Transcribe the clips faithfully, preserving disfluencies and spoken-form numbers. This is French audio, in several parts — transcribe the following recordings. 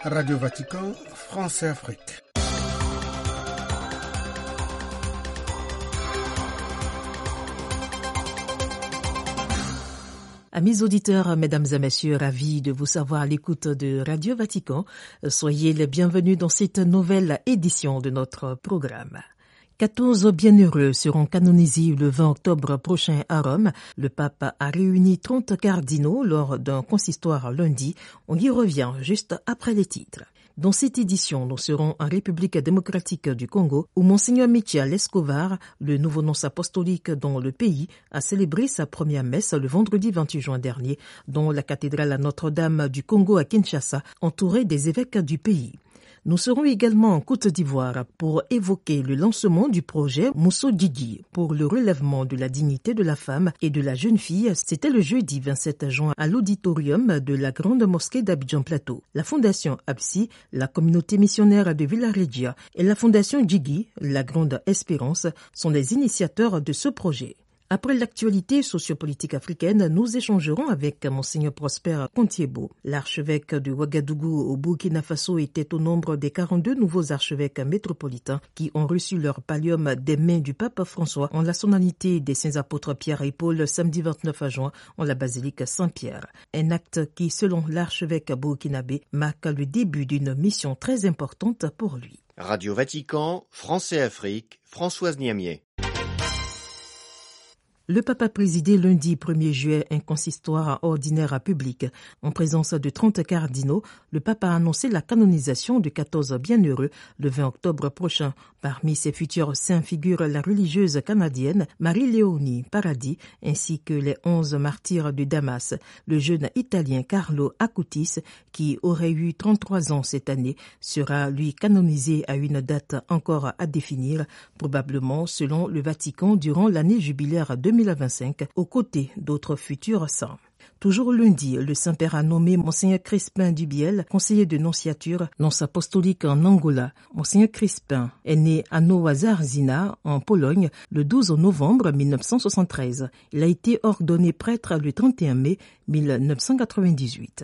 Radio Vatican, France et Afrique. Amis auditeurs, mesdames et messieurs, ravis de vous savoir à l'écoute de Radio Vatican. Soyez les bienvenus dans cette nouvelle édition de notre programme. quatorze bienheureux seront canonisés le vingt octobre prochain à Rome. Le pape a réuni trente cardinaux lors d'un consistoire lundi. On y revient juste après les titres. Dans cette édition, nous serons en République démocratique du Congo, où Monseigneur Michel Escovar, le nouveau nonce apostolique dans le pays, a célébré sa première messe le vendredi vingt-huit juin dernier, dans la cathédrale Notre-Dame du Congo à Kinshasa, entourée des évêques du pays. Nous serons également en Côte d'Ivoire pour évoquer le lancement du projet Mousso Djidji pour le relèvement de la dignité de la femme et de la jeune fille. C'était le jeudi vingt-sept juin à l'auditorium de la Grande Mosquée d'Abidjan Plateau. La Fondation Absi, la communauté missionnaire de Villaregia et la Fondation Djigui, la Grande Espérance, sont les initiateurs de ce projet. Après l'actualité sociopolitique africaine, nous échangerons avec Monseigneur Prosper Contiebo. L'archevêque de Ouagadougou au Burkina Faso était au nombre des quarante-deux nouveaux archevêques métropolitains qui ont reçu leur pallium des mains du pape François en la solennité des saints apôtres Pierre et Paul samedi vingt-neuf juin en la basilique Saint-Pierre. Un acte qui, selon l'archevêque burkinabé, marque le début d'une mission très importante pour lui. Radio Vatican, France et Afrique, Françoise Niamier. Le pape a présidé lundi premier juillet un consistoire ordinaire public. En présence de trente cardinaux, le pape a annoncé la canonisation de quatorze bienheureux le vingt octobre prochain. Parmi ses futurs saints figurent la religieuse canadienne Marie-Léonie Paradis ainsi que les onze martyrs de Damas. Le jeune italien Carlo Acutis, qui aurait eu trente-trois ans cette année, sera lui canonisé à une date encore à définir, probablement selon le Vatican durant l'année jubilaire deux mille vingt-cinq, aux côtés d'autres futurs saints. Toujours lundi, le Saint-Père a nommé Monseigneur Crispin Dubiel, conseiller de nonciature, nonce apostolique en Angola. Monseigneur Crispin est né à Nowa Zarzina, en Pologne, le douze novembre mille neuf cent soixante-treize. Il a été ordonné prêtre le trente et un mai mille neuf cent quatre-vingt-dix-huit.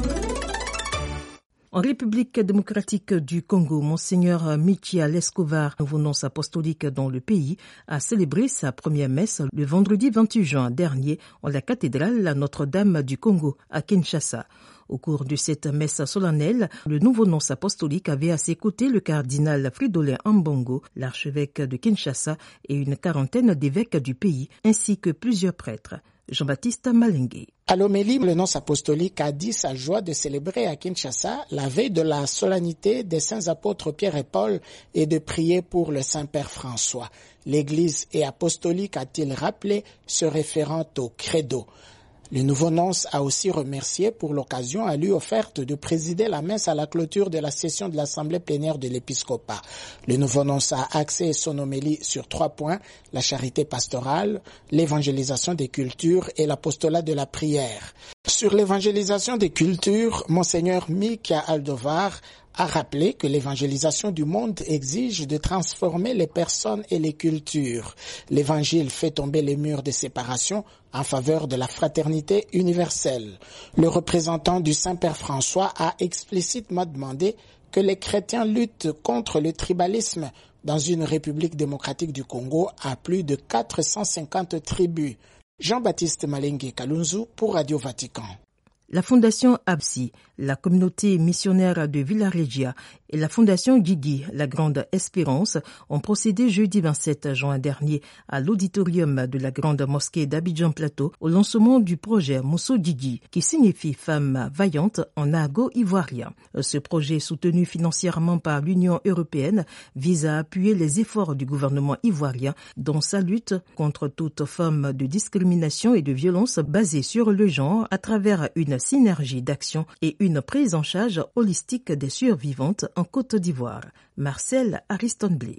En République démocratique du Congo, Monseigneur Michel Escovar, nouveau nonce apostolique dans le pays, a célébré sa première messe le vendredi vingt-huit juin dernier en la cathédrale Notre-Dame du Congo à Kinshasa. Au cours de cette messe solennelle, le nouveau nonce apostolique avait à ses côtés le cardinal Fridolin Ambongo, l'archevêque de Kinshasa, et une quarantaine d'évêques du pays, ainsi que plusieurs prêtres. Jean-Baptiste Malingué. À l'homélie, le nonce apostolique a dit sa joie de célébrer à Kinshasa la veille de la solennité des saints apôtres Pierre et Paul et de prier pour le Saint-Père François. L'Église est apostolique, a-t-il rappelé, se référant au credo. Le nouveau nonce a aussi remercié pour l'occasion à lui offerte de présider la messe à la clôture de la session de l'Assemblée plénière de l'Épiscopat. Le nouveau nonce a axé son homélie sur trois points, la charité pastorale, l'évangélisation des cultures et l'apostolat de la prière. Sur l'évangélisation des cultures, Monseigneur Mika Aldovar a rappelé que l'évangélisation du monde exige de transformer les personnes et les cultures. L'évangile fait tomber les murs de séparation en faveur de la fraternité universelle. Le représentant du Saint-Père François a explicitement demandé que les chrétiens luttent contre le tribalisme dans une République démocratique du Congo à plus de quatre cent cinquante tribus. Jean-Baptiste Malingué Kalunzu pour Radio Vatican. La Fondation Absi, la communauté missionnaire de Villaregia et la Fondation Djigui, la Grande Espérance, ont procédé jeudi vingt-sept juin dernier à l'auditorium de la Grande Mosquée d'Abidjan Plateau au lancement du projet Mousso Djidji, qui signifie femme vaillante en argot ivoirien. Ce projet, soutenu financièrement par l'Union européenne, vise à appuyer les efforts du gouvernement ivoirien dans sa lutte contre toute forme de discrimination et de violence basée sur le genre à travers une synergie d'action et une prise en charge holistique des survivantes en Côte d'Ivoire. Marcel Ariston Blé.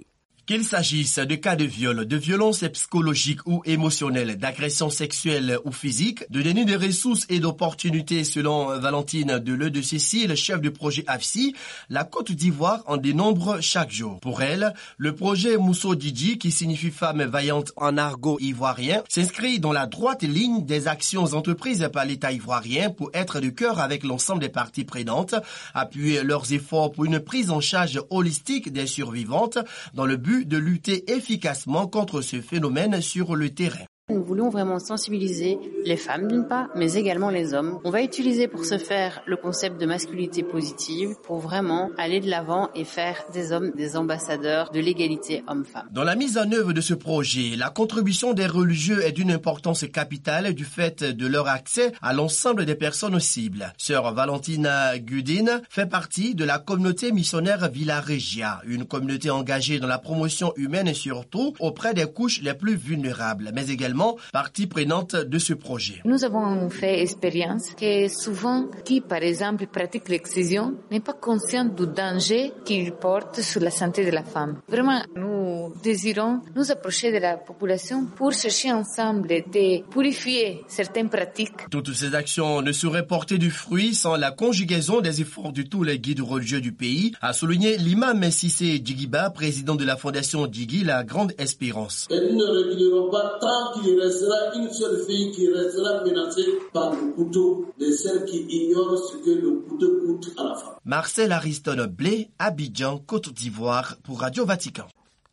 Qu'il s'agisse de cas de viol, de violences psychologiques ou émotionnelles, d'agressions sexuelles ou physiques, de déni de ressources et d'opportunités selon Valentine Deleu de Cécile, chef de projet A F S I, la Côte d'Ivoire en dénombre chaque jour. Pour elle, le projet Mousso Didi, qui signifie femme vaillante en argot ivoirien, s'inscrit dans la droite ligne des actions entreprises par l'État ivoirien pour être de cœur avec l'ensemble des parties prenantes, appuyer leurs efforts pour une prise en charge holistique des survivantes dans le but de lutter efficacement contre ce phénomène sur le terrain. Nous voulons vraiment sensibiliser les femmes d'une part, mais également les hommes. On va utiliser pour ce faire le concept de masculinité positive pour vraiment aller de l'avant et faire des hommes des ambassadeurs de l'égalité homme-femme. Dans la mise en œuvre de ce projet, la contribution des religieux est d'une importance capitale du fait de leur accès à l'ensemble des personnes cibles. Sœur Valentina Gudin fait partie de la communauté missionnaire Villa Regia, une communauté engagée dans la promotion humaine et surtout auprès des couches les plus vulnérables, mais également partie prenante de ce projet. Nous avons fait expérience que souvent, qui par exemple pratique l'excision n'est pas conscient du danger qu'il porte sur la santé de la femme. Vraiment, nous désirons nous approcher de la population pour chercher ensemble de purifier certaines pratiques. Toutes ces actions ne seraient porter du fruit sans la conjugaison des efforts de tous les guides religieux du pays, a souligné l'imam Sissé Djigiba, président de la fondation Djigui, la Grande Espérance. Et nous ne reculerons pas tant qu'il restera une seule fille qui restera menacée par le couteau de celle qui ignore ce que le couteau coûte à la femme. Marcel Ariston Blé, Abidjan, Côte d'Ivoire, pour Radio Vatican.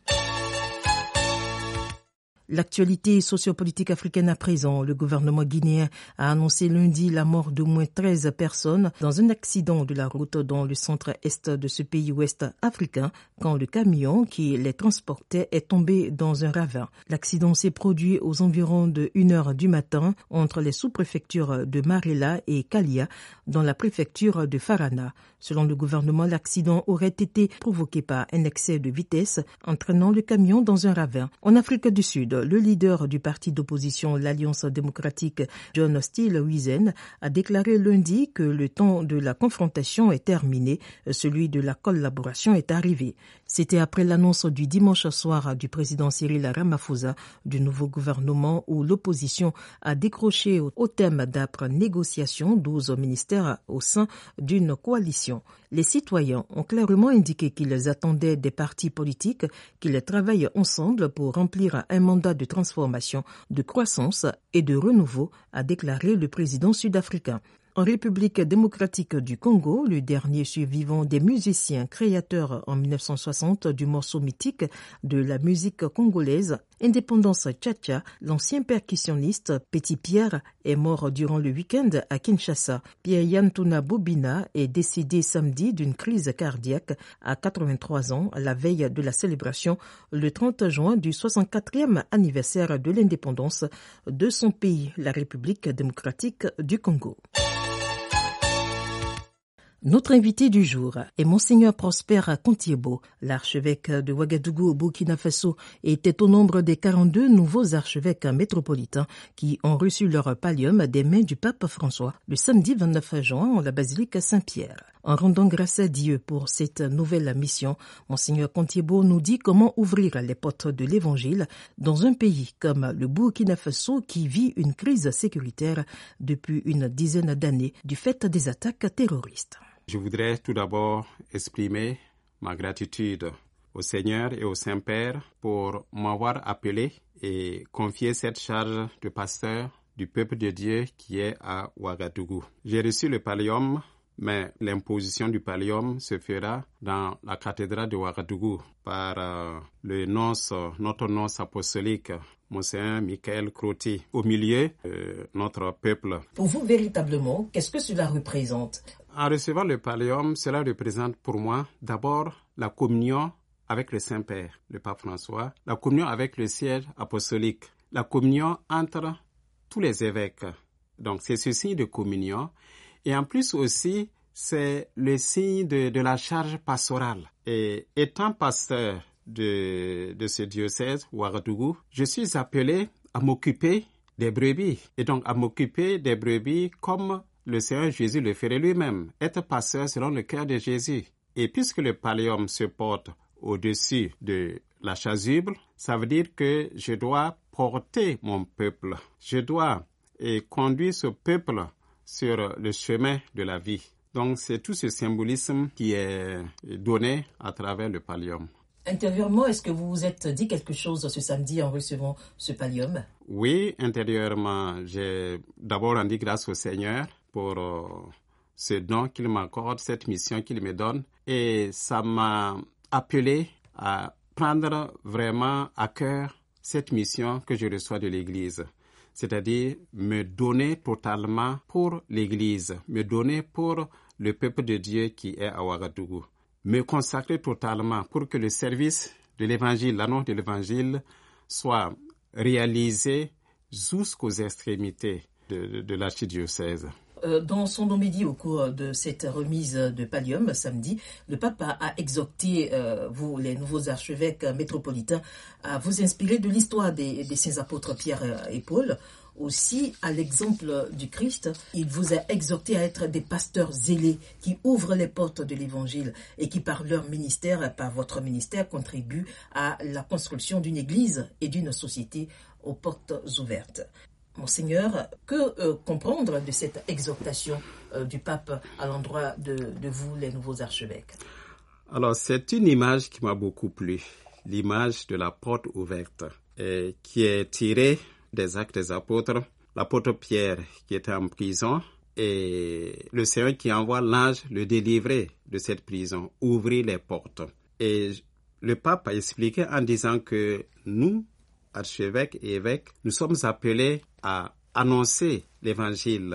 L'actualité sociopolitique africaine à présent. Le gouvernement guinéen a annoncé lundi la mort d'au moins treize personnes dans un accident de la route dans le centre-est de ce pays ouest africain quand le camion qui les transportait est tombé dans un ravin. L'accident s'est produit aux environs de une heure du matin entre les sous-préfectures de Marella et Kalia dans la préfecture de Farana. Selon le gouvernement, l'accident aurait été provoqué par un excès de vitesse entraînant le camion dans un ravin. En Afrique du Sud, le leader du parti d'opposition, l'Alliance démocratique, John Steenhuisen, a déclaré lundi que le temps de la confrontation est terminé, celui de la collaboration est arrivé. C'était après l'annonce du dimanche soir du président Cyril Ramaphosa du nouveau gouvernement où l'opposition a décroché au thème d'âpres négociations douze ministères au sein d'une coalition. Les citoyens ont clairement indiqué qu'ils attendaient des partis politiques qu'ils travaillent ensemble pour remplir un mandat de transformation, de croissance et de renouveau, a déclaré le président sud-africain. En République démocratique du Congo, le dernier survivant des musiciens créateurs en mille neuf cent soixante du morceau mythique de la musique congolaise, Indépendance Tcha-Tcha, l'ancien percussionniste Petit Pierre est mort durant le week-end à Kinshasa. Pierre Yantuna Bobina est décédé samedi d'une crise cardiaque à quatre-vingt-trois ans, à la veille de la célébration le trente juin du soixante-quatrième anniversaire de l'indépendance de son pays, la République démocratique du Congo. Notre invité du jour est Monseigneur Prosper Contiebo, l'archevêque de Ouagadougou au Burkina Faso, et était au nombre des quarante-deux nouveaux archevêques métropolitains qui ont reçu leur pallium des mains du pape François le samedi vingt-neuf juin en la basilique Saint-Pierre. En rendant grâce à Dieu pour cette nouvelle mission, Monseigneur Contiebo nous dit comment ouvrir les portes de l'Évangile dans un pays comme le Burkina Faso qui vit une crise sécuritaire depuis une dizaine d'années du fait des attaques terroristes. Je voudrais tout d'abord exprimer ma gratitude au Seigneur et au Saint-Père pour m'avoir appelé et confié cette charge de pasteur du peuple de Dieu qui est à Ouagadougou. J'ai reçu le pallium, mais l'imposition du pallium se fera dans la cathédrale de Ouagadougou par euh, le nonce, notre nonce apostolique, Monseigneur Michael Croti, au milieu de notre peuple. Pour vous, véritablement, qu'est-ce que cela représente? En recevant le pallium, cela représente pour moi d'abord la communion avec le Saint-Père, le pape François, la communion avec le siège apostolique, la communion entre tous les évêques. Donc c'est ce signe de communion. Et en plus aussi, c'est le signe de, de la charge pastorale. Et étant pasteur de, de ce diocèse, Ouagadougou, je suis appelé à m'occuper des brebis. Et donc à m'occuper des brebis comme le Seigneur Jésus le ferait lui-même, être pasteur selon le cœur de Jésus. Et puisque le pallium se porte au-dessus de la chasuble, ça veut dire que je dois porter mon peuple. Je dois et conduire ce peuple sur le chemin de la vie. Donc, c'est tout ce symbolisme qui est donné à travers le pallium. Intérieurement, est-ce que vous vous êtes dit quelque chose ce samedi en recevant ce pallium? Oui, intérieurement, j'ai d'abord rendu grâce au Seigneur pour euh, ce don qu'il m'accorde, cette mission qu'il me donne. Et ça m'a appelé à prendre vraiment à cœur cette mission que je reçois de l'Église. C'est-à-dire me donner totalement pour l'Église, me donner pour le peuple de Dieu qui est à Ouagadougou, me consacrer totalement pour que le service de l'Évangile, l'annonce de l'Évangile, soit réalisé jusqu'aux extrémités de, de, de l'archidiocèse. Dans son homélie au cours de cette remise de pallium samedi, le pape a exhorté euh, vous, les nouveaux archevêques métropolitains, à vous inspirer de l'histoire des, des saints apôtres Pierre et Paul. Aussi, à l'exemple du Christ, il vous a exhorté à être des pasteurs zélés qui ouvrent les portes de l'Évangile et qui, par leur ministère, par votre ministère, contribuent à la construction d'une église et d'une société aux portes ouvertes. Monseigneur, que euh, comprendre de cette exhortation euh, du pape à l'endroit de, de vous, les nouveaux archevêques? Alors, c'est une image qui m'a beaucoup plu, l'image de la porte ouverte, et qui est tirée des Actes des Apôtres. L'apôtre Pierre qui était en prison et le Seigneur qui envoie l'ange le délivrer de cette prison, ouvrir les portes. Et le pape a expliqué en disant que nous, archevêques et évêques, nous sommes appelés à annoncer l'évangile,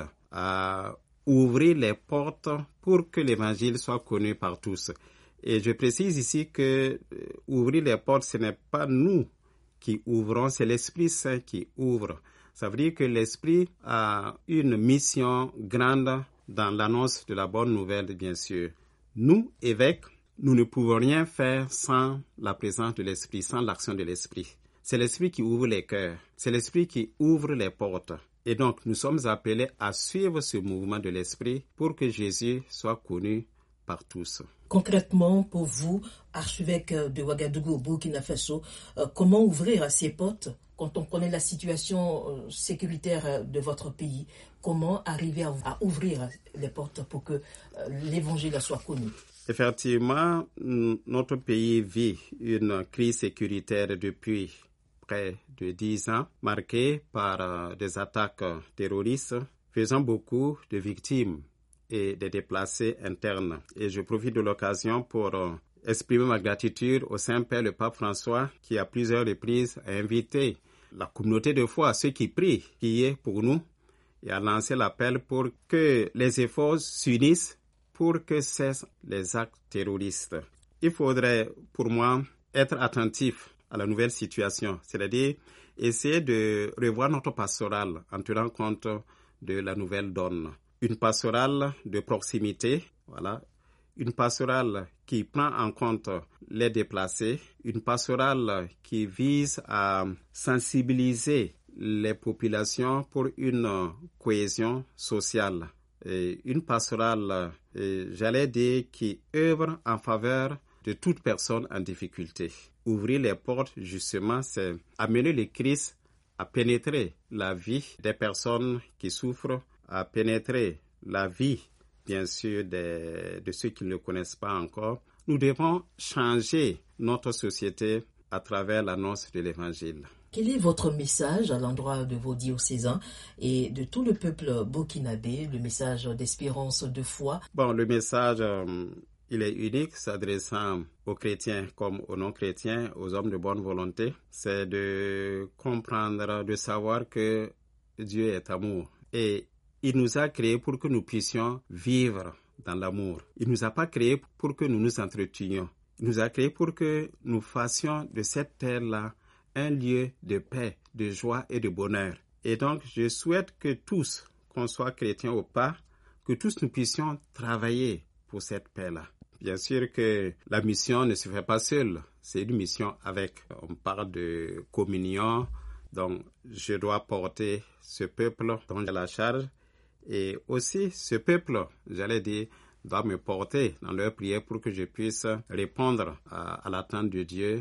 à ouvrir les portes pour que l'évangile soit connu par tous. Et je précise ici que euh, ouvrir les portes, ce n'est pas nous qui ouvrons, c'est l'Esprit Saint qui ouvre. Ça veut dire que l'Esprit a une mission grande dans l'annonce de la bonne nouvelle, bien sûr. Nous, évêques, nous ne pouvons rien faire sans la présence de l'Esprit, sans l'action de l'Esprit. C'est l'Esprit qui ouvre les cœurs, c'est l'Esprit qui ouvre les portes. Et donc, nous sommes appelés à suivre ce mouvement de l'Esprit pour que Jésus soit connu par tous. Concrètement, pour vous, archevêque de Ouagadougou au Burkina Faso, euh, comment ouvrir ces portes quand on connaît la situation euh, sécuritaire de votre pays? Comment arriver à, à ouvrir les portes pour que euh, l'évangile soit connu? Effectivement, notre pays vit une crise sécuritaire depuis près de dix ans, marquée par euh, des attaques terroristes, faisant beaucoup de victimes et des déplacés internes. Et je profite de l'occasion pour euh, exprimer ma gratitude au Saint-Père, le Pape François, qui à plusieurs reprises a invité la communauté de foi, ceux qui prient, qui est pour nous, et a lancé l'appel pour que les efforts s'unissent pour que cessent les actes terroristes. Il faudrait, pour moi, être attentif à la nouvelle situation, c'est-à-dire essayer de revoir notre pastorale en tenant compte de la nouvelle donne. Une pastorale de proximité, voilà, une pastorale qui prend en compte les déplacés, une pastorale qui vise à sensibiliser les populations pour une cohésion sociale. Et une pastorale, et j'allais dire, qui œuvre en faveur de toute personne en difficulté. Ouvrir les portes, justement, c'est amener le Christ à pénétrer la vie des personnes qui souffrent, à pénétrer la vie, bien sûr, de, de ceux qui ne le connaissent pas encore. Nous devons changer notre société à travers l'annonce de l'Évangile. Quel est votre message à l'endroit de vos diocésains et de tout le peuple burkinabé, le message d'espérance, de foi? Bon, le message, euh, il est unique, s'adressant aux chrétiens comme aux non-chrétiens, aux hommes de bonne volonté. C'est de comprendre, de savoir que Dieu est amour. Et il nous a créés pour que nous puissions vivre dans l'amour. Il ne nous a pas créés pour que nous nous entretenions. Il nous a créés pour que nous fassions de cette terre-là un lieu de paix, de joie et de bonheur. Et donc, je souhaite que tous, qu'on soit chrétiens ou pas, que tous nous puissions travailler pour cette paix-là. Bien sûr que la mission ne se fait pas seule, c'est une mission avec. On parle de communion, donc je dois porter ce peuple dont j'ai la charge. Et aussi, ce peuple, j'allais dire, doit me porter dans leur prière pour que je puisse répondre à, à l'attente de Dieu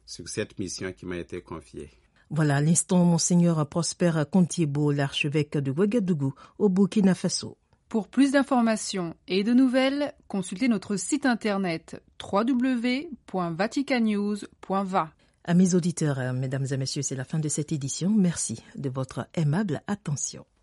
sur cette mission qui m'a été confiée. Voilà, à l'instant, Monseigneur Prosper Contiebo, l'archevêque de Ouagadougou, au Burkina Faso. Pour plus d'informations et de nouvelles, consultez notre site internet w w w point vaticanews point va. À mes auditeurs, mesdames et messieurs, c'est la fin de cette édition. Merci de votre aimable attention.